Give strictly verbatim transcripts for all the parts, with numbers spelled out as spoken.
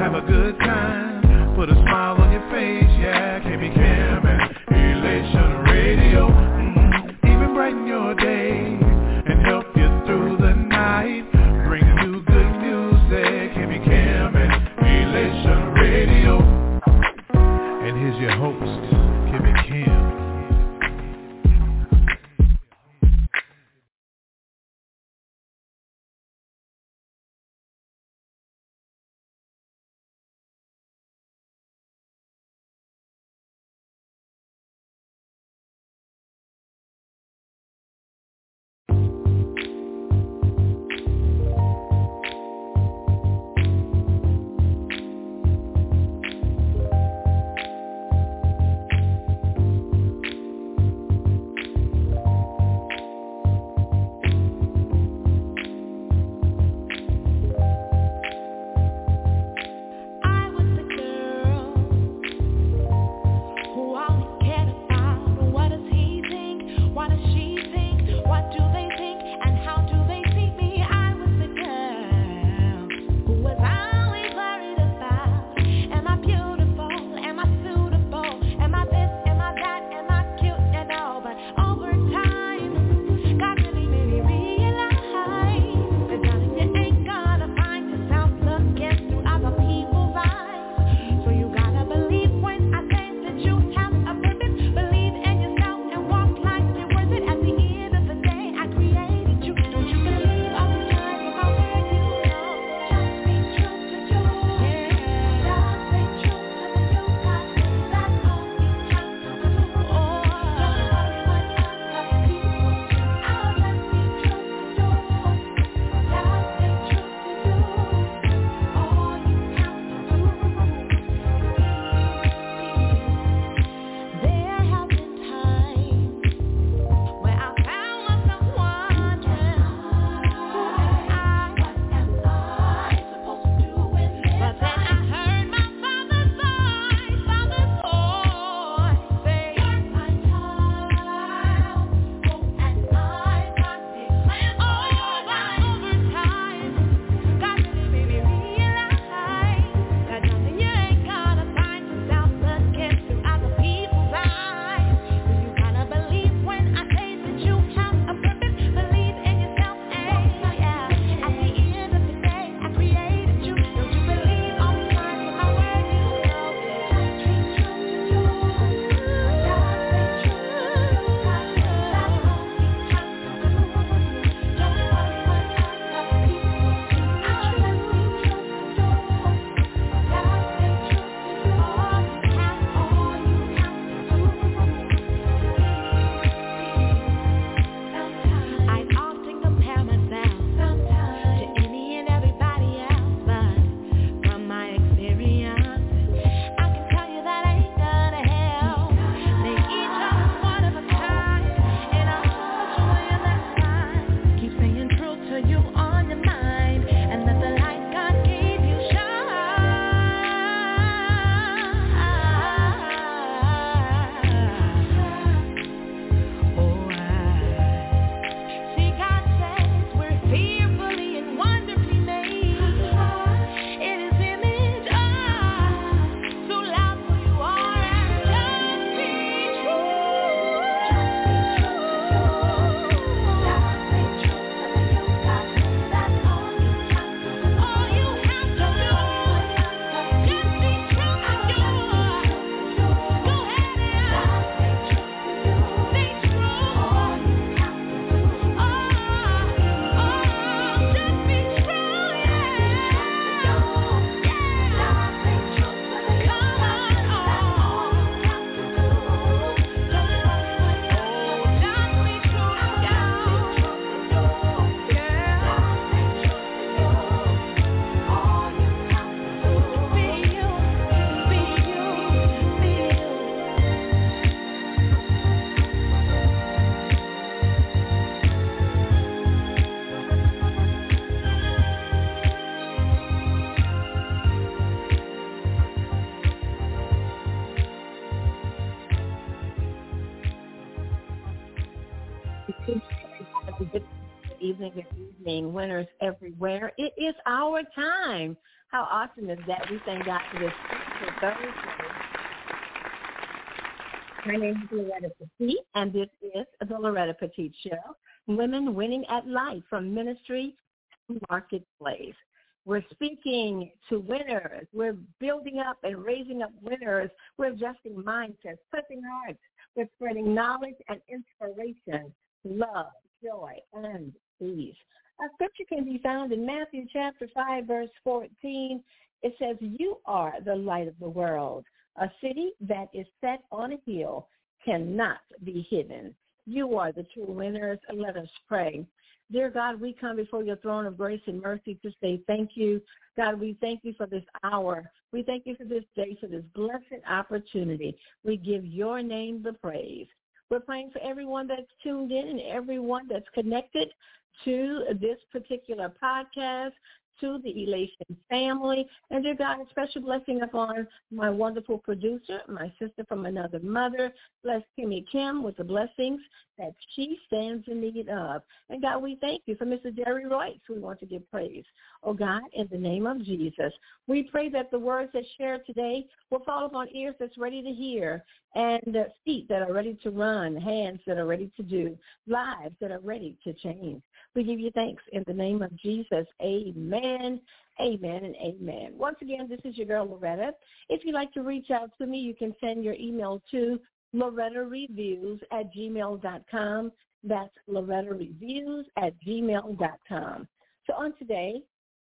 have a good time, put a smile on your face, yeah. K B Cam and Elation Radio, mm-hmm. Even brighten your day and help you through the night. Bring you good music, K B Cam and Elation Radio. And here's your host, K B Cam. Good evening, good evening, winners everywhere. It is our time How awesome is that? We thank God for this beautiful Thursday. My name is Loretta Petit, and this is the Loretta Petit Show, Women Winning at Life, from ministry to marketplace. We're speaking to winners. We're building up and raising up winners. We're adjusting mindsets, touching hearts. We're spreading knowledge and inspiration, love, joy, and peace. Our scripture can be found in Matthew chapter five, verse fourteen. It says, "You are the light of the world. A city that is set on a hill cannot be hidden." You are the true winners. Let us pray. Dear God, we come before your throne of grace and mercy to say thank you. God, we thank you for this hour. We thank you for this day, for this blessed opportunity. We give your name the praise. We're praying for everyone that's tuned in and everyone that's connected to this particular podcast, to the Elation family. And dear God, a special blessing upon my wonderful producer, my sister from another mother. Bless Kimmy Kim with the blessings that she stands in need of. And God, we thank you for Mister Jerry Royce. We want to give praise. Oh God, in the name of Jesus, we pray that the words that shared today will fall upon ears that's ready to hear, and uh, feet that are ready to run, hands that are ready to do, lives that are ready to change. We give you thanks in the name of Jesus. Amen, amen, and amen. Once again, this is your girl, Loretta. If you'd like to reach out to me, you can send your email to Loretta Reviews at gmail dot com. That's Loretta Reviews at gmail dot com. So on today,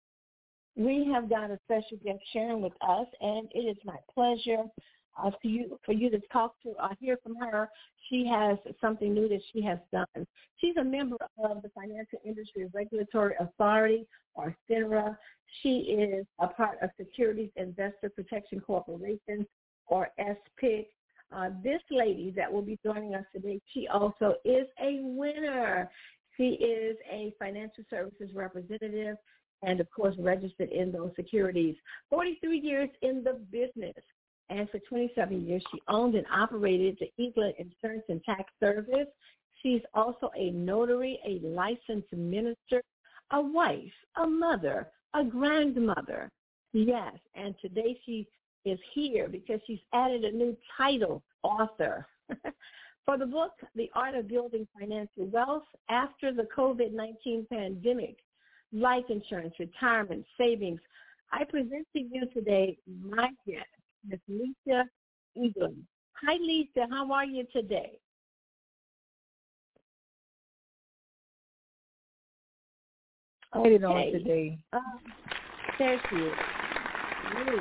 we have got a special guest sharing with us, and it is my pleasure uh, for you for you to talk to, uh, hear from her. She has something new that she has done. She's a member of the Financial Industry Regulatory Authority, or FINRA. She is a part of Securities Investor Protection Corporation, or S P I C. Uh, this lady that will be joining us today, she also is a winner. She is a financial services representative and, of course, registered in those securities. forty-three years in the business. And for twenty-seven years, she owned and operated the Eagle Insurance and Tax Service. She's also a notary, a licensed minister, a wife, a mother, a grandmother. Yes, and today she is here because she's added a new title, author, for the book, The Art of Building Financial Wealth After the COVID nineteen Pandemic, Life Insurance, Retirement, Savings. I present to you today my guest, Miss Lisa Eaglin. Hi, Lisa. How are you today? How are you doing today? Uh, there she is. Ooh.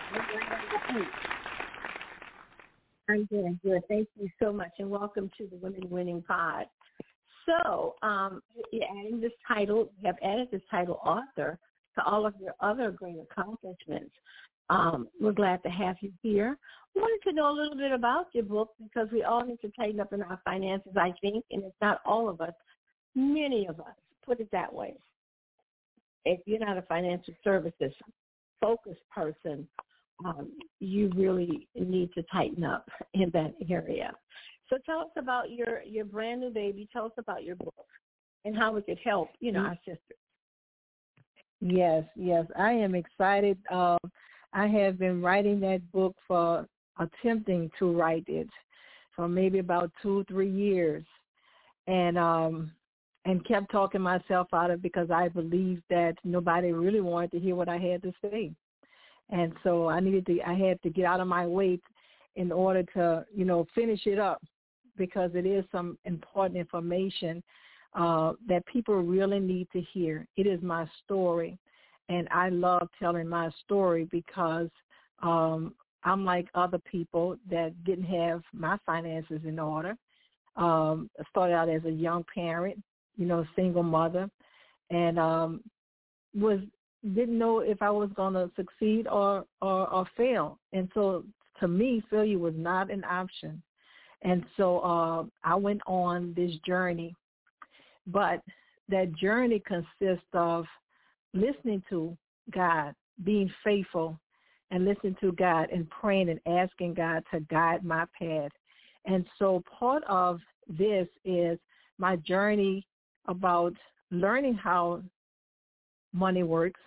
I'm doing good. Thank you so much, and welcome to the Women Winning Pod. So, um, you're adding this title, you have added this title, author, to all of your other great accomplishments. Um, we're glad to have you here. We wanted to know a little bit about your book because we all need to tighten up in our finances, I think, and it's not all of us, many of us, put it that way. If you're not a financial services focused person, um, you really need to tighten up in that area. So tell us about your, your brand new baby. Tell us about your book and how it could help, you know, our sisters. Yes, yes. I am excited. Uh, I have been writing that book for attempting to write it for maybe about two, three years. And um, and kept talking myself out of it because I believed that nobody really wanted to hear what I had to say. And so I needed to, I had to get out of my way in order to, you know, finish it up because it is some important information uh, that people really need to hear. It is my story, and I love telling my story because um, I'm like other people that didn't have my finances in order. Um, I started out as a young parent, you know, single mother, and um, was didn't know if I was going to succeed or, or, or fail. And so to me, failure was not an option. And so uh, I went on this journey. But that journey consists of listening to God, being faithful, and listening to God and praying and asking God to guide my path. And so part of this is my journey about learning how money works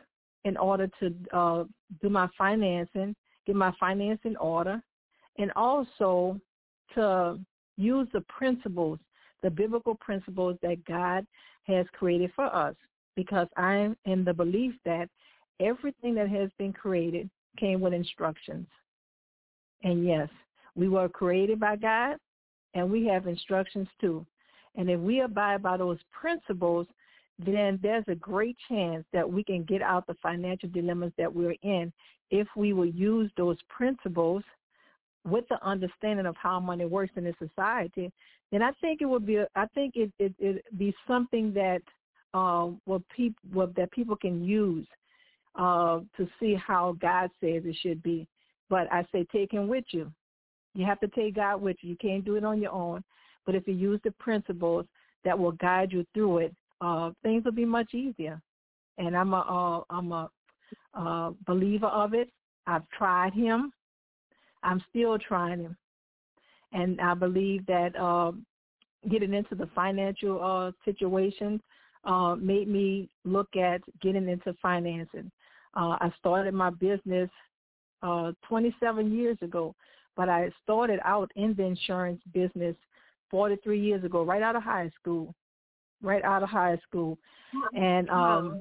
in order to uh, do my financing, get my finance in order, and also to use the principles, the biblical principles that God has created for us, because I am in the belief that everything that has been created came with instructions. And yes, we were created by God, and we have instructions too. And if we abide by those principles, then there's a great chance that we can get out the financial dilemmas that we're in if we will use those principles with the understanding of how money works in this society. Then I think it would be, a, I think it it it be something that um, will peop, will, that people can use uh, to see how God says it should be. But I say take him with you. You have to take God with you. You can't do it on your own. But if you use the principles that will guide you through it, uh, things will be much easier. And I'm a, uh, I'm a uh, believer of it. I've tried him. I'm still trying him. And I believe that uh, getting into the financial uh, situation uh, made me look at getting into financing. Uh, I started my business uh, twenty-seven years ago, but I started out in the insurance business forty-three years ago, right out of high school, right out of high school. And um,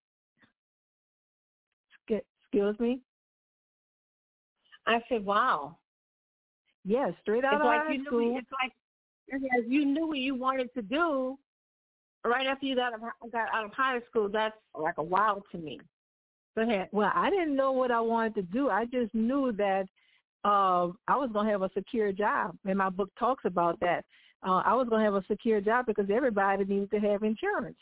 excuse me? I said, wow. Yes, straight out it's of like high you school. Knew, it's like as you knew what you wanted to do right after you got, got out of high school. That's like a wow to me. Go ahead. Well, I didn't know what I wanted to do. I just knew that uh, I was going to have a secure job, and my book talks about that. Uh, I was going to have a secure job because everybody needs to have insurance.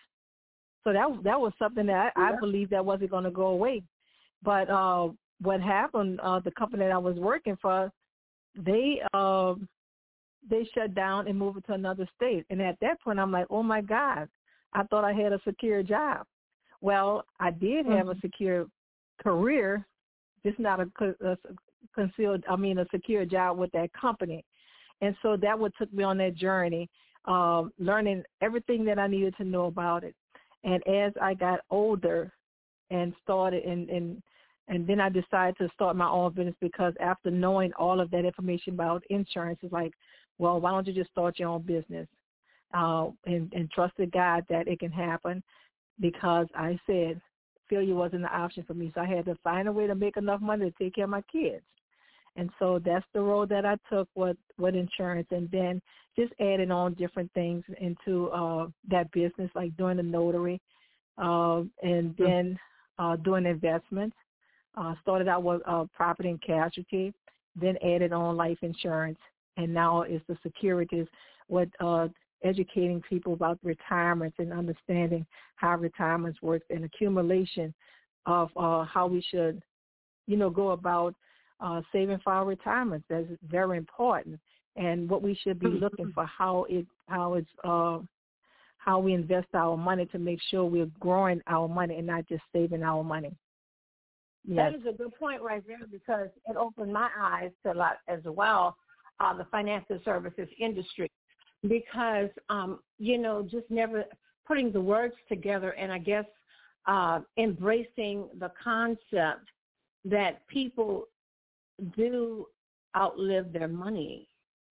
So that that was something that I, yeah. I believed that wasn't going to go away. But uh, what happened, uh, the company that I was working for, they uh, they shut down and moved to another state. And at that point, I'm like, oh, my God, I thought I had a secure job. Well, I did have mm-hmm. a secure career, just not a, a concealed, I mean, a secure job with that company. And so that what took me on that journey, um, learning everything that I needed to know about it. And as I got older and started, and, and, and then I decided to start my own business, because after knowing all of that information about insurance, it's like, well, why don't you just start your own business uh, and, and trusted God that it can happen, because I said failure wasn't an option for me. So I had to find a way to make enough money to take care of my kids. And so that's the road that I took with, with insurance, and then just adding on different things into uh, that business, like doing the notary, uh, and then uh, doing investments. Uh, started out with uh, property and casualty, then added on life insurance, and now it's the securities with uh, educating people about retirement and understanding how retirements work and accumulation of uh, how we should, you know, go about Uh, saving for our retirement. That's very important, and what we should be looking for, how it how it's uh, how we invest our money to make sure we're growing our money and not just saving our money. Yes. That is a good point right there, because it opened my eyes to a lot as well, uh, the financial services industry, because um, you know, just never putting the words together, and I guess uh, embracing the concept that people do outlive their money,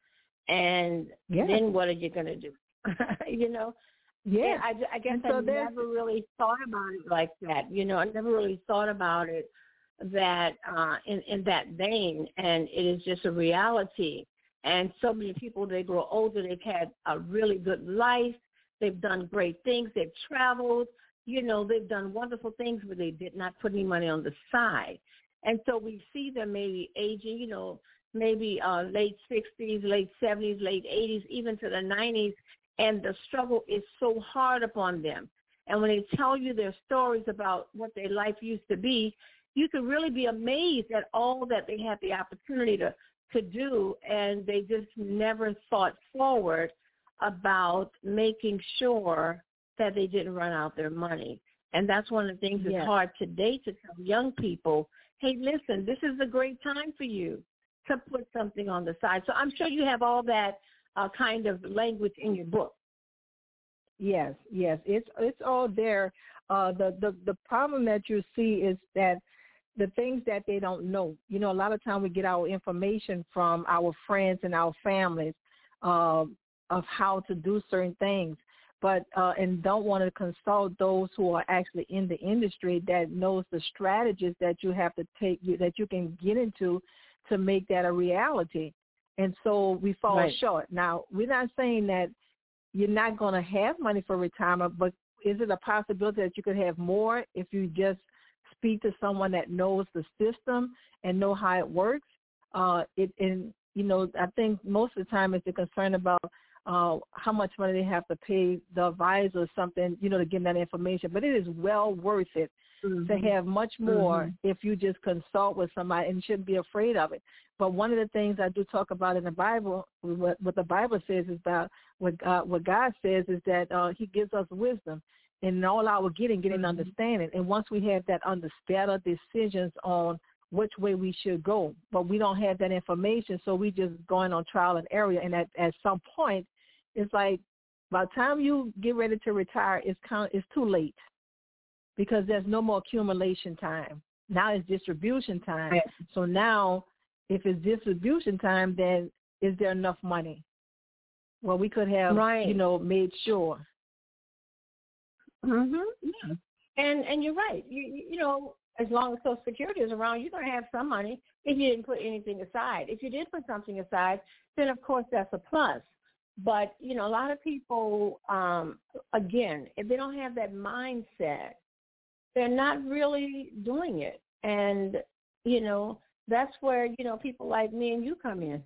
and yeah. then what are you going to do? you know, yeah. And I, I guess so I never really thought about it like that. You know, I never really thought about it that uh, in in that vein, and it is just a reality. And so many people, they grow older, they've had a really good life, they've done great things, they've traveled, you know, they've done wonderful things, but they did not put any money on the side. And so we see them maybe aging, you know, maybe uh, late sixties, late seventies, late eighties, even to the nineties, and the struggle is so hard upon them. And when they tell you their stories about what their life used to be, you can really be amazed at all that they had the opportunity to, to do, and they just never thought forward about making sure that they didn't run out their money. And that's one of the things that's yes. hard today to tell young people, hey, listen, this is a great time for you to put something on the side. So I'm sure you have all that uh, kind of language in your book. Yes, yes, it's it's all there. Uh, the the the problem that you see is that the things that they don't know. You know, a lot of time we get our information from our friends and our families uh, of how to do certain things, but uh, and don't want to consult those who are actually in the industry that knows the strategies that you have to take, that you can get into to make that a reality. And so we fall Right. short. Now, we're not saying that you're not going to have money for retirement, but is it a possibility that you could have more if you just speak to someone that knows the system and know how it works? Uh, it, and, you know, I think most of the time it's a concern about uh, how much money they have to pay the advisor or something, you know, to give them that information. But it is well worth it mm-hmm. to have much more mm-hmm. if you just consult with somebody, and you shouldn't be afraid of it. But one of the things I do talk about in the Bible, what, what the Bible says is about what God, what God says is that uh, he gives us wisdom. And in all our getting, getting mm-hmm. understanding. And once we have that under better decisions on which way we should go, but we don't have that information, so we just going on trial and error. And at, at some point, it's like by the time you get ready to retire, it's kind of, it's too late because there's no more accumulation time. Now it's distribution time. Right. So now, if it's distribution time, then is there enough money? Well, we could have, right. you know, made sure. Mhm. Yeah. And and you're right. You you know, as long as Social Security is around, you're going to have some money if you didn't put anything aside. If you did put something aside, then of course that's a plus. But you know, a lot of people, um, again, if they don't have that mindset, they're not really doing it. And you know, that's where you know people like me and you come in.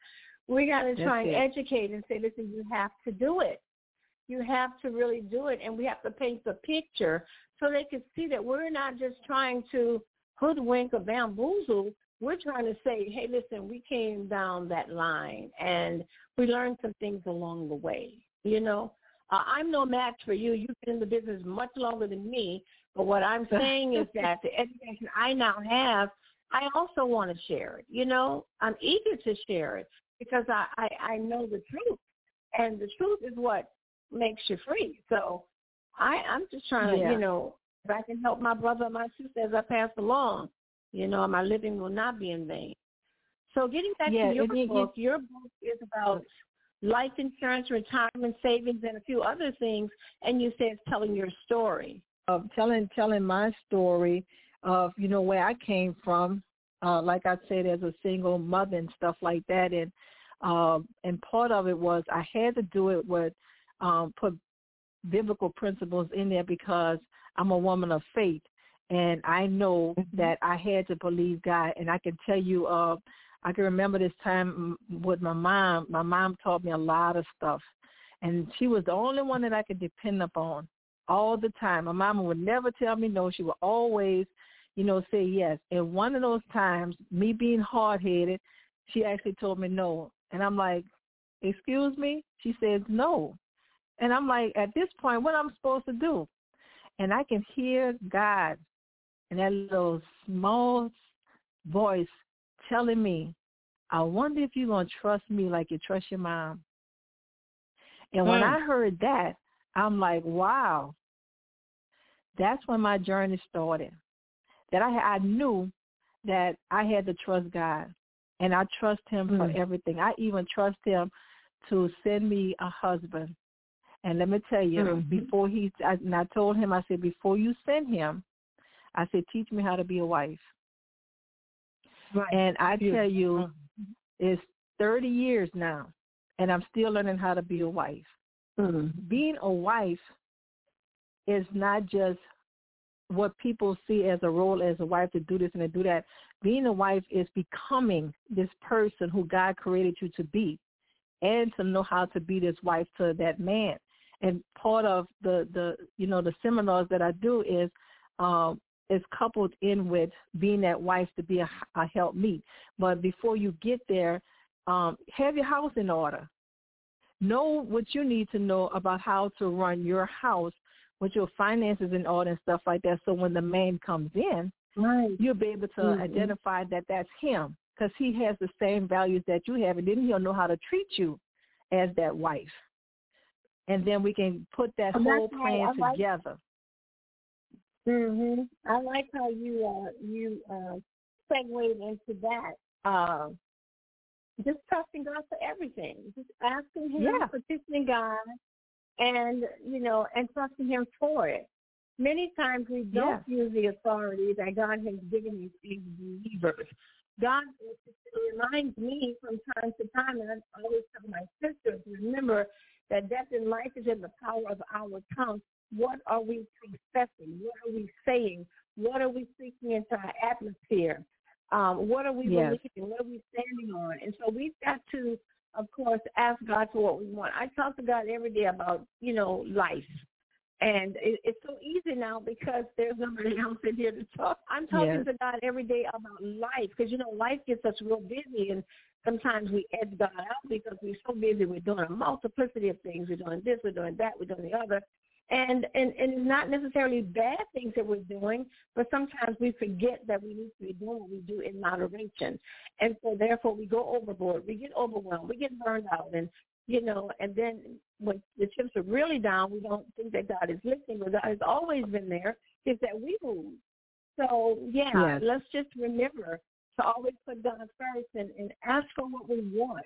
We got to try and educate and say, listen, you have to do it. You have to really do it, and we have to paint the picture so they can see that we're not just trying to hoodwink or bamboozle. We're trying to say, hey, listen, we came down that line, and we learned some things along the way. You know, uh, I'm no match for you. You've been in the business much longer than me, but what I'm saying is that the education I now have, I also want to share it. You know, I'm eager to share it because I, I, I know the truth, and the truth is what makes you free. So I, I'm just trying yeah. to, you know, if I can help my brother or my sister as I pass along, you know, my living will not be in vain. So getting back yeah, to your it, book, it, your book is about life insurance, retirement savings, and a few other things, and you say it's telling your story. Of telling telling my story of, you know, where I came from, uh, like I said, as a single mother and stuff like that. And, uh, and part of it was I had to do it with Um, put biblical principles in there because I'm a woman of faith, and I know mm-hmm. that I had to believe God. And I can tell you, uh, I can remember this time with my mom. My mom taught me a lot of stuff, and she was the only one that I could depend upon all the time. My mama would never tell me no. She would always, you know, say yes. And one of those times, me being hard-headed, she actually told me no. And I'm like, excuse me? She says no. And I'm like, at this point, what I'm supposed to do? And I can hear God in that little small voice telling me, I wonder if you're going to trust me like you trust your mom. And when mm. I heard that, I'm like, wow. That's when my journey started. That I, I knew that I had to trust God. And I trust him mm. for everything. I even trust him to send me a husband. And let me tell you, mm-hmm. before he, I, and I told him, I said, before you send him, I said, teach me how to be a wife. Right. And I yeah. tell you, mm-hmm. it's thirty years now, and I'm still learning how to be a wife. Mm-hmm. Being a wife is not just what people see as a role as a wife to do this and to do that. Being a wife is becoming this person who God created you to be, and to know how to be this wife to that man. And part of the, the you know, the seminars that I do is um, is coupled in with being that wife to be a, a helpmeet. But before you get there, um, have your house in order. Know what you need to know about how to run your house with your finances in order and stuff like that. So when the man comes in, right. you'll be able to mm-hmm. identify that that's him, because he has the same values that you have, and then he'll know how to treat you as that wife. and then we can put that oh, whole plan right. like, together. Mhm. I like how you uh, you uh, segued into that. Uh, just trusting God for everything. Just asking Him, Yeah. petitioning God, and you know, and trusting Him for it. Many times we don't Yeah. use the authority that God has given these believers. God reminds me from time to time, and I always tell my sisters, remember that death and life is in the power of our tongue. What are we confessing? What are we saying? What are we speaking into our atmosphere? Um, what are we Yes. believing? What are we standing on? And so we've got to, of course, ask God for what we want. I talk to God every day about, you know, life. And it, it's so easy now because there's nobody else in here to talk. I'm talking Yes. to God every day about life because, you know, life gets us real busy, and sometimes we edge God out because we're so busy. We're doing a multiplicity of things. We're doing this, we're doing that, we're doing the other. And, and, and it's not necessarily bad things that we're doing, but sometimes we forget that we need to be doing what we do in moderation. And so, therefore, we go overboard. We get overwhelmed. We get burned out. And, you know, and then when the chips are really down, we don't think that God is listening. But God has always been there. It's that we move. So, yeah, Yes. let's just remember to always put God first and, and ask for what we want.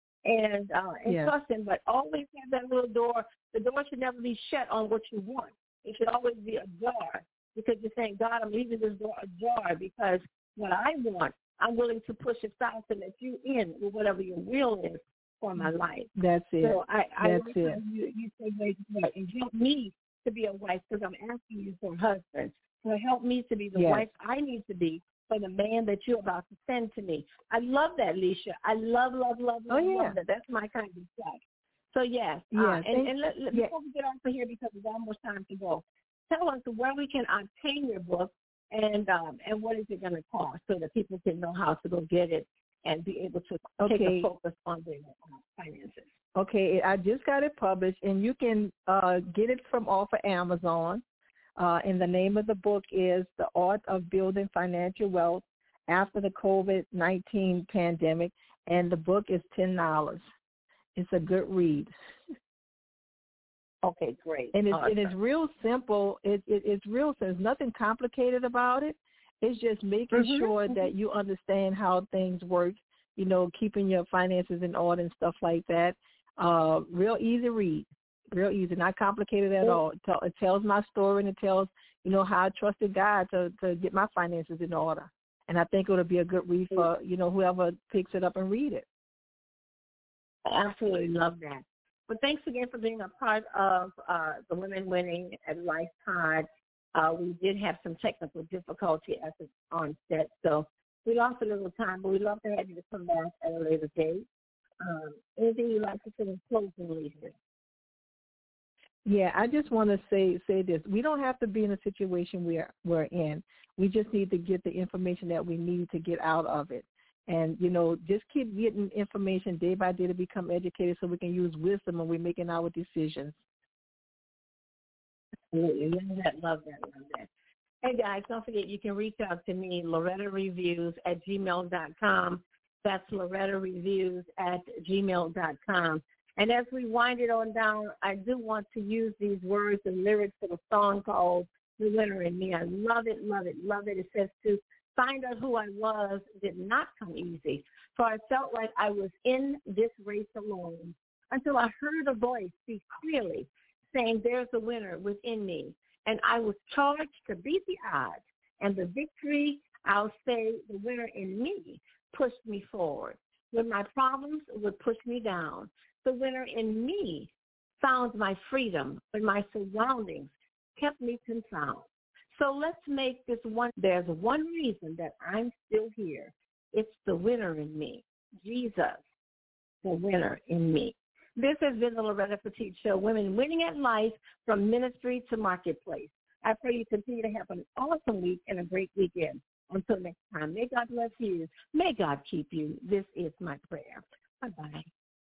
And uh, and Yes. trust Him, but always have that little door. The door should never be shut on what you want. It should always be ajar because you're saying, God, I'm leaving this door ajar because what I want, I'm willing to push aside to let you in with whatever your will is for my life. That's it. So I, I That's like it. how you, you say very good. And help me to be a wife because I'm asking you for a husband. So help me to be the Yes. wife I need to be for the man that you're about to send to me. I love that, Leisha. I love, love, love, Oh, love, yeah. love that. That's my kind of stuff. So, yes. Yes. Uh, and And- and let, let, yeah. before we get off of here, because there's almost time to go, tell us where we can obtain your book and um, and what is it going to cost so that people can know how to go get it and be able to take Okay. a focus on their uh, finances. Okay, I just got it published, and you can uh, get it from off of Amazon. Uh, and the name of the book is The Art of Building Financial Wealth After the COVID nineteen Pandemic, and the book is ten dollars. It's a good read. Okay, great. And it's, awesome. it is real simple. It, it, it's real simple. There's nothing complicated about it. It's just making Mm-hmm, sure mm-hmm. that you understand how things work, you know, keeping your finances in order and stuff like that. Uh, real easy read. Real easy, not complicated at all. It, tell, it tells my story, and it tells, you know, how I trusted God to, to get my finances in order. And I think it'll be a good read for, you know, whoever picks it up and read it. I absolutely love that. But thanks again for being a part of uh, the Women Winning at Life Pod. Uh, we did have some technical difficulty at the onset, so we lost a little time, but we'd love to have you to come back at a later date. Um, anything you'd like to say in closing, Lisa? Yeah, I just want to say say this. We don't have to be in a situation we're, we're in. We just need to get the information that we need to get out of it. And, you know, just keep getting information day by day to become educated so we can use wisdom when we're making our decisions. Absolutely. Love that, love that, love that. Hey, guys, don't forget you can reach out to me, Loretta Reviews at gmail dot com. That's Loretta Reviews at gmail dot com. And as we wind it on down, I do want to use these words and lyrics of a song called The Winner in Me. I love it, love it, love it. It says to find out who I was did not come easy, for I felt like I was in this race alone until I heard a voice speak clearly saying there's a winner within me. And I was charged to beat the odds, and the victory, I'll say, the winner in me pushed me forward. When my problems would push me down, the winner in me found my freedom when my surroundings kept me confounded. So let's make this one. There's one reason that I'm still here. It's the winner in me, Jesus, the winner in me. This has been the Loretta Petite Show, Women Winning at Life from Ministry to Marketplace. I pray you continue to have an awesome week and a great weekend. Until next time, may God bless you. May God keep you. This is my prayer. Bye-bye.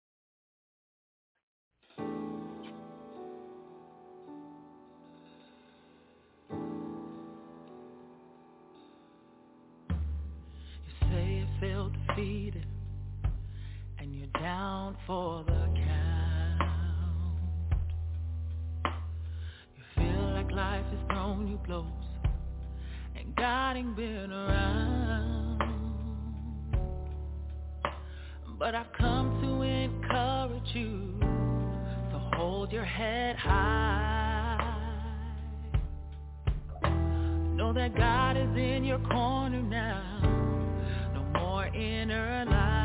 You say you feel defeated and you're down for the count. few blows and God ain't been around. But I've come to encourage you, so hold your head high. Know that God is in your corner now, no more inner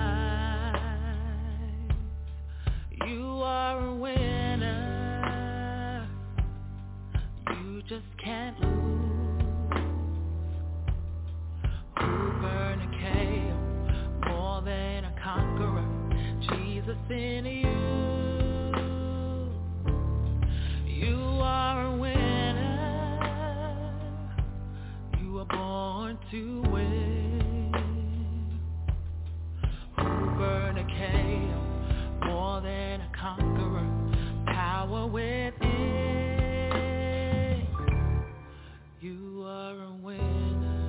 lies. You are a winner, you just can't lose. Who burn a chaos more than a conqueror, Jesus in you. You are a winner, you were born to win. Who burn a chaos more than a conqueror, power within. You are a winner.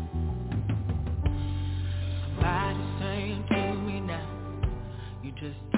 Somebody's saying to me now, you just